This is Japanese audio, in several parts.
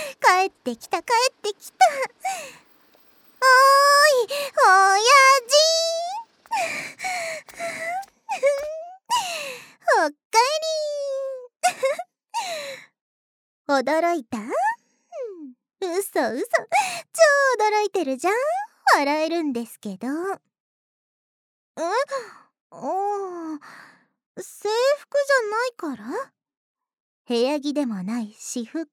帰ってきた帰ってきた。おーい親父おっかえり驚いた？嘘嘘、超驚いてるじゃん。笑えるんですけど。制服じゃないから？部屋着でもない私服。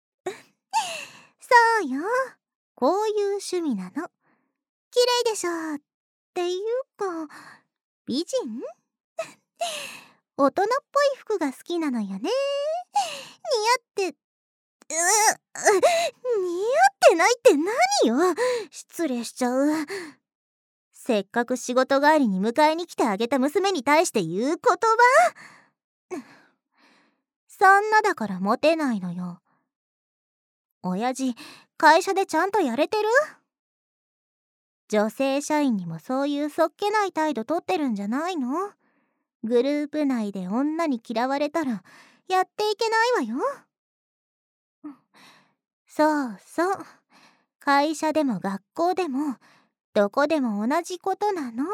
そうよ、こういう趣味なの。綺麗でしょっていうか、美人？大人っぽい服が好きなのよね。似合って似合ってないって何よ。失礼しちゃう。せっかく仕事帰りに迎えに来てあげた娘に対して言う言葉。そんなだからモテないのよ。親父、会社でちゃんとやれてる？女性社員にもそういうそっけない態度取ってるんじゃないの？グループ内で女に嫌われたらやっていけないわよ。そうそう、会社でも学校でもどこでも同じことなの。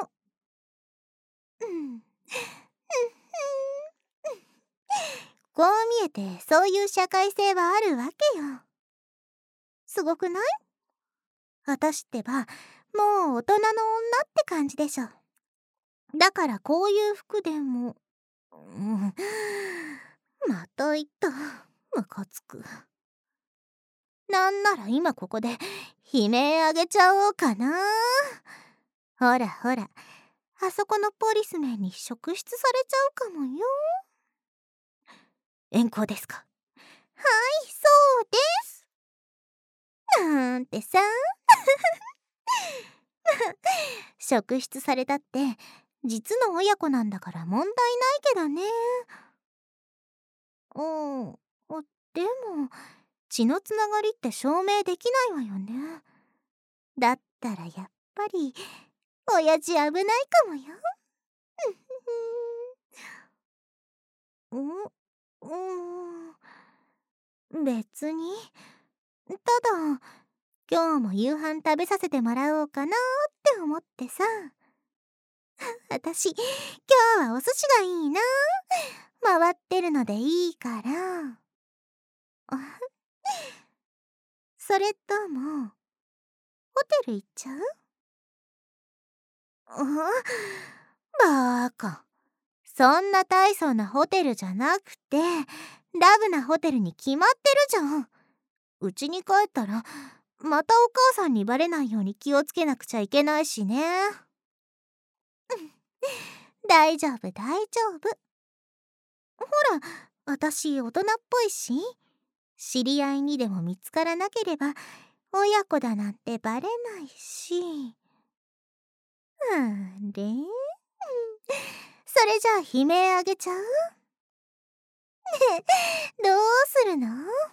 こう見えてそういう社会性はあるわけよ。すごくない？私ってばもう大人の女って感じでしょ。だからこういう服でも、また言った。ムカつく。なんなら今ここで悲鳴あげちゃおうかな。ほらほら、あそこのポリスメンに職質されちゃうかもよ。遠行ですか？はい、そうです。なんてさ。職質されたって実の親子なんだから問題ないけどね。でも血のつながりって証明できないわよね。だったらやっぱり親父危ないかもよ。別に。ただ今日も夕飯食べさせてもらおうかなって思ってさ。私今日はお寿司がいいな。回ってるのでいいから。それともホテル行っちゃう？バーカ、そんな大層なホテルじゃなくてラブなホテルに決まってるじゃん。うちに帰ったらまたお母さんにバレないように気をつけなくちゃいけないしね。大丈夫大丈夫。ほら、私大人っぽいし、知り合いにでも見つからなければ親子だなんてバレないし。それじゃあ悲鳴あげちゃう？どうするの？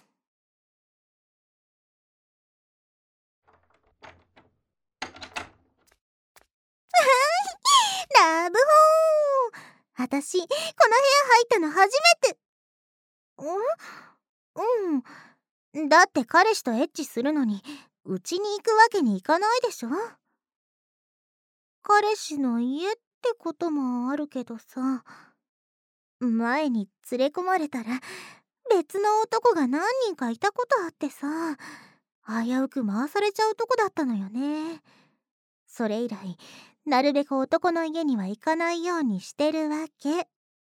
ラブホーン。私この部屋入ったの初めて。だって彼氏とエッチするのにうちに行くわけにいかないでしょ。彼氏の家ってこともあるけどさ、前に連れ込まれたら別の男が何人かいたことあってさ、危うく回されちゃうとこだったのよね。それ以来なるべく男の家には行かないようにしてるわけ。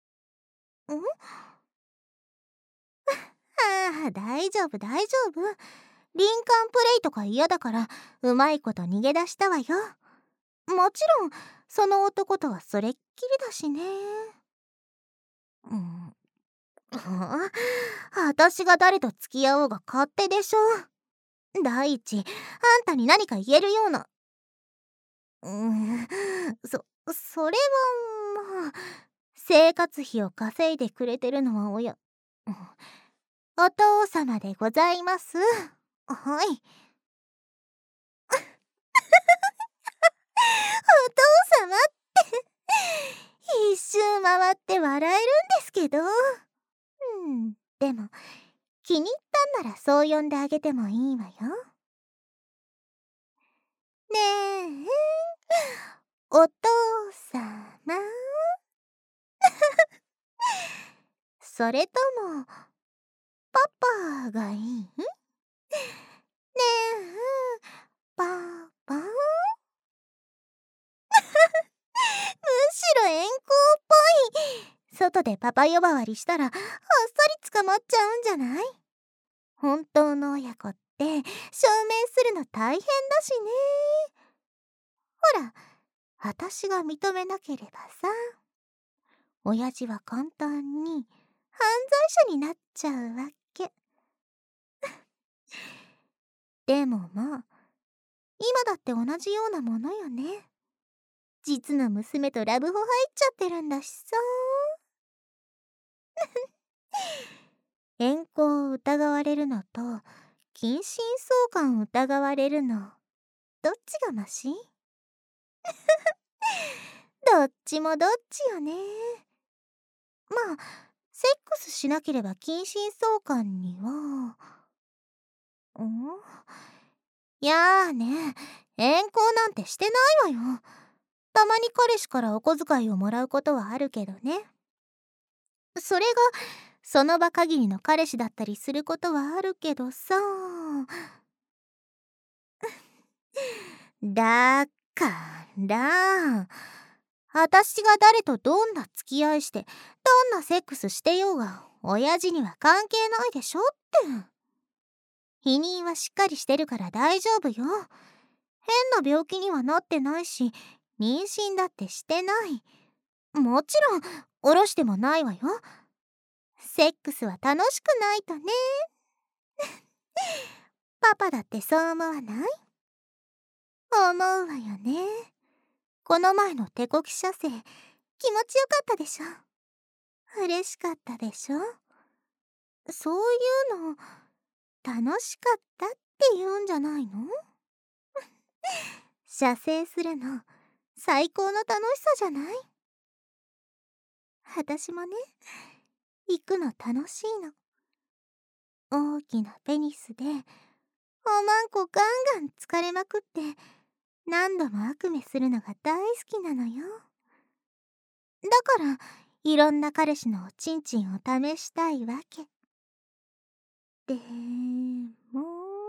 大丈夫大丈夫。リンカーンプレイとか嫌だからうまいこと逃げ出したわよ。もちろんその男とはそれっきりだしね。私が誰と付き合おうが勝手でしょ。第一、あんたに何か言えるような。それはまあ、生活費を稼いでくれてるのはお父様でございます。はい。お父様って一周回って笑えるんですけど。でも気に入ったんならそう呼んであげてもいいわよ。ねえ、お父さまそれともパパがいい？ねえ、パパむしろ遠行っぽい。外でパパ呼ばわりしたらあっさり捕まっちゃうんじゃない？本当の親子って証明するの大変だしね。ほら、私が認めなければさ、親父は簡単に犯罪者になっちゃうわけ。でもまあ、今だって同じようなものよね。実の娘とラブホ入っちゃってるんだしさ。遠行を疑われるのと近親相関を疑われるの、どっちがマシ？どっちもどっちよね。まあ、セックスしなければ近親相関には。いやーね、遠行なんてしてないわよ。たまに彼氏からお小遣いをもらうことはあるけどね。それがその場限りの彼氏だったりすることはあるけどさ。だから私が誰とどんな付き合いしてどんなセックスしてようが親父には関係ないでしょって。否認はしっかりしてるから大丈夫よ。変な病気にはなってないし、妊娠だってしてない。もちろんおろしてもないわよ。セックスは楽しくないとね。パパだってそう思わない？思うわよね。この前の手こき射精、気持ちよかったでしょ。嬉しかったでしょ。そういうの楽しかったって言うんじゃないの？射精するの最高の楽しさじゃない？私もね、行くの楽しいの。大きなペニスでおまんこガンガン疲れまくって何度も悪夢するのが大好きなのよ。だからいろんな彼氏のおちんちんを試したいわけ。でも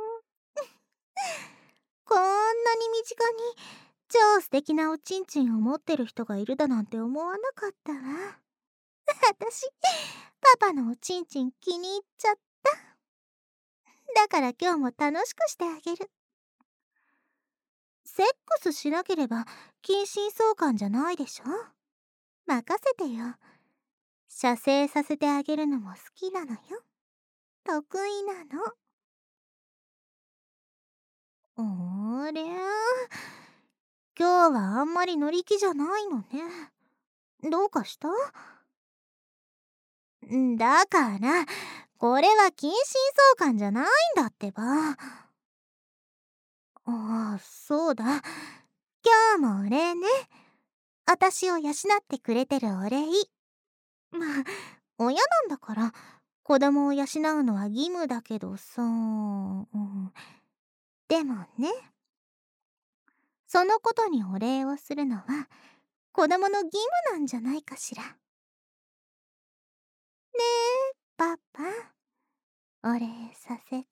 こんなに身近に超素敵なおちんちんを持ってる人がいるだなんて思わなかったわ。私パパのおちんちん気に入っちゃった。だから今日も楽しくしてあげる。セックスしなければ近親相関じゃないでしょ。任せてよ。射精させてあげるのも好きなのよ。得意なの。あれ、今日はあんまり乗り気じゃないのね。どうかした？だからこれは近親相関じゃないんだってば。ああ、そうだ。今日もお礼ね。私を養ってくれてるお礼。まあ、親なんだから子供を養うのは義務だけどさ。でもね、そのことにお礼をするのは子供の義務なんじゃないかしら。ねえ、パパ、お礼させて。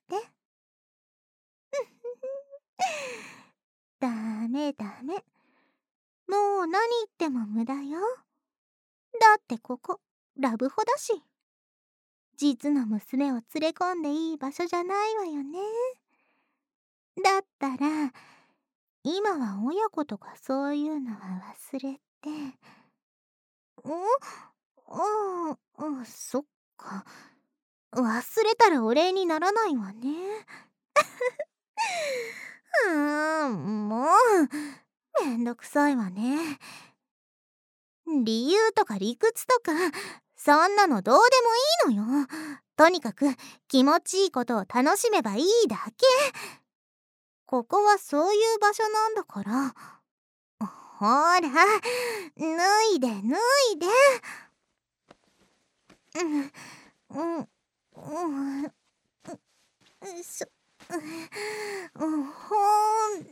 ダメダメ。もう何言っても無駄よ。だってここラブホだし。実の娘を連れ込んでいい場所じゃないわよね。だったら今は親子とかそういうのは忘れて。そっか。忘れたらお礼にならないわね。もうめんどくさいわね。理由とか理屈とかそんなのどうでもいいのよ。とにかく気持ちいいことを楽しめばいいだけ。ここはそういう場所なんだから。ほら、脱いで脱いで。うんうんうん。 ほんら。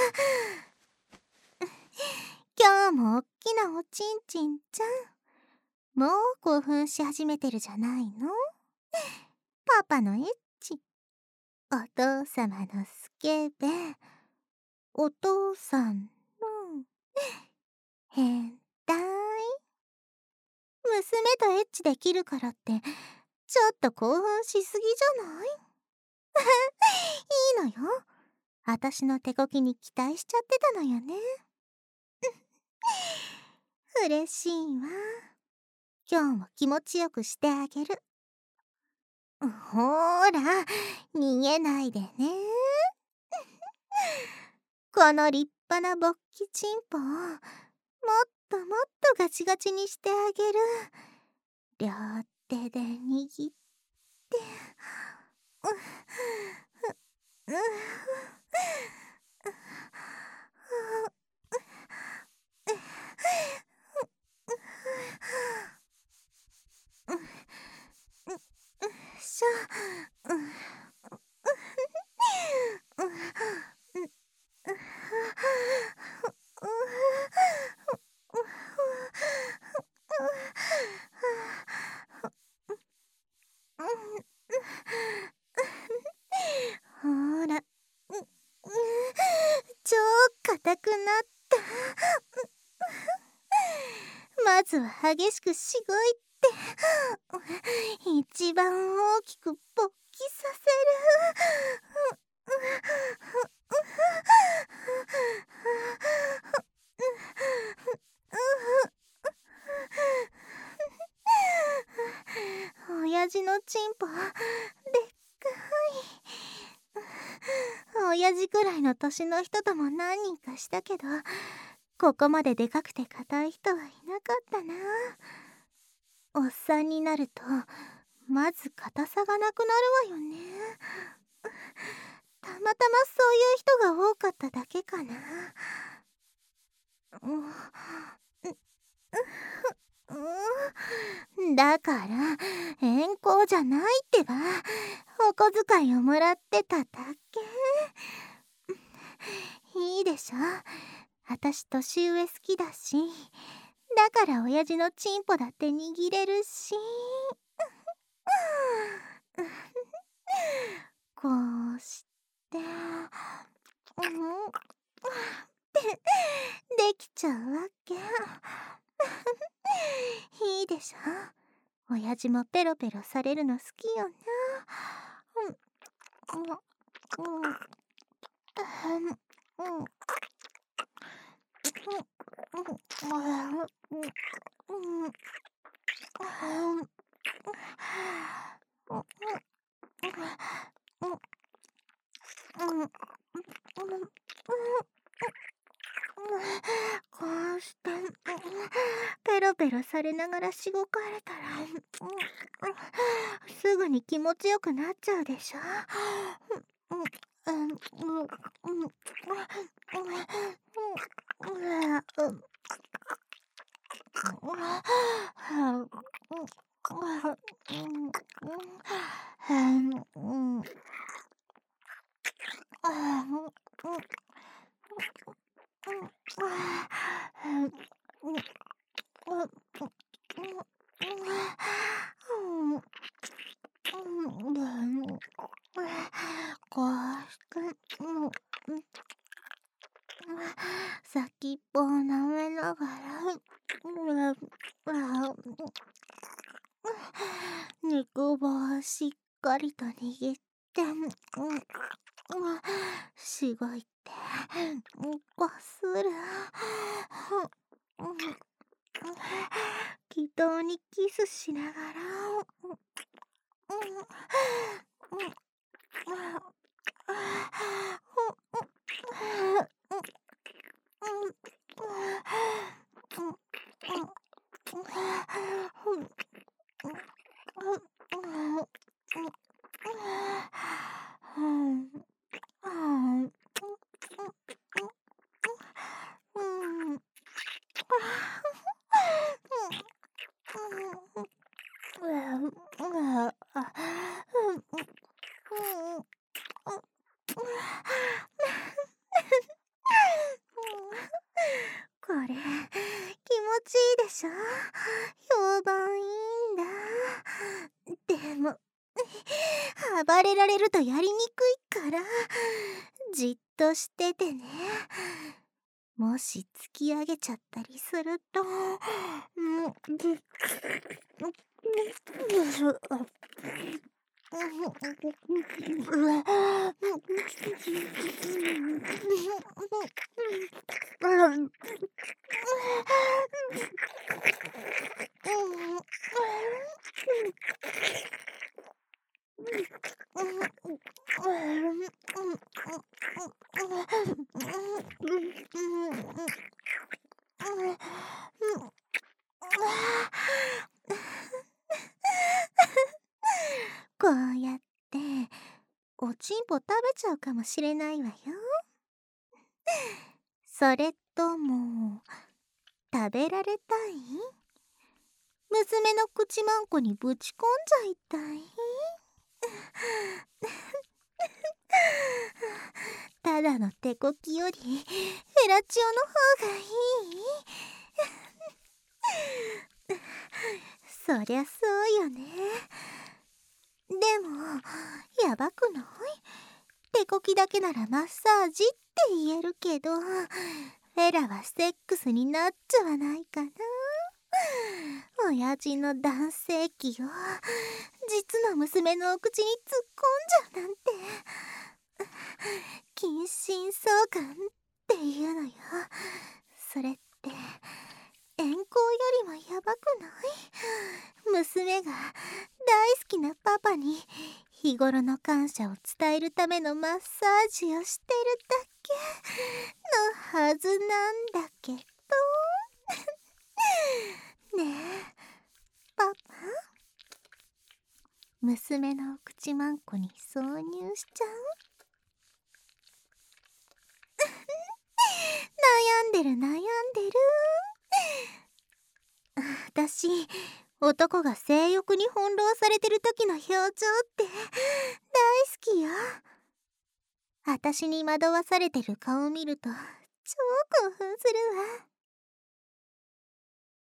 今日もおっきなおちんちんちゃん、もう興奮し始めてるじゃないの？パパのエッチ、お父様のスケベ、お父さんの変態。娘とエッチできるからってちょっと興奮しすぎじゃない？いいのよ。あたしの手こきに期待しちゃってたのよね。嬉しいわ。今日も気持ちよくしてあげる。ほーら、逃げないでね。この立派な勃起チンポをもっともっとガチガチにしてあげる。両手で握って、ううしょ。ほーら、超硬くなった。まずは激しくしごいて、一番大きく勃起させる。親父のチンポでっかい。親父くらいの年の人とも何人かしたけど、ここまででかくて硬い人はいなかったな。おっさんになるとまず硬さがなくなるわよね。たまたまそういう人が多かっただけかな。だから遠行じゃないってば。お小遣いをもらってただけ。いいでしょ。あたし年上好きだし、だから親父のチンポだって握れるし。こうしてできちゃうわけ。いいでしょ。親父もペロペロされるの好きよな。こうしてペロペロされながらしごかれたらすぐに気持ちよくなっちゃうでしょ。こうして先っぽを舐めながら肉棒をしっかりと握ってしごいてこする。気道にキスしながらしょ。評判いいんだ。でも暴れられるとやりにくいからじっとしててね。もし突き上げちゃったりするとこうやっておちんぽ食べちゃうかもしれないわよ。それとも食べられたい？娘の口まんこにぶち込んじゃいたい？ただの手こきよりフェラチオの方がいい？そりゃそうよね。でもやばくない？手こきだけならマッサージって言えるけど、フェラはセックスになっちゃわないかな。親父の男性器を実の娘のお口に突っ込んじゃうなんて、近親相関っていうのよ。それって遠行よりもやばくない？娘が大好きなパパに日頃の感謝を伝えるためのマッサージをしてるだけのはずなんだけど。ねえパパ、娘のお口まんこに挿入しちゃう？悩んでる悩んでる。私、男が性欲に翻弄されてる時の表情って大好きよ。私に惑わされてる顔見ると超興奮するわ。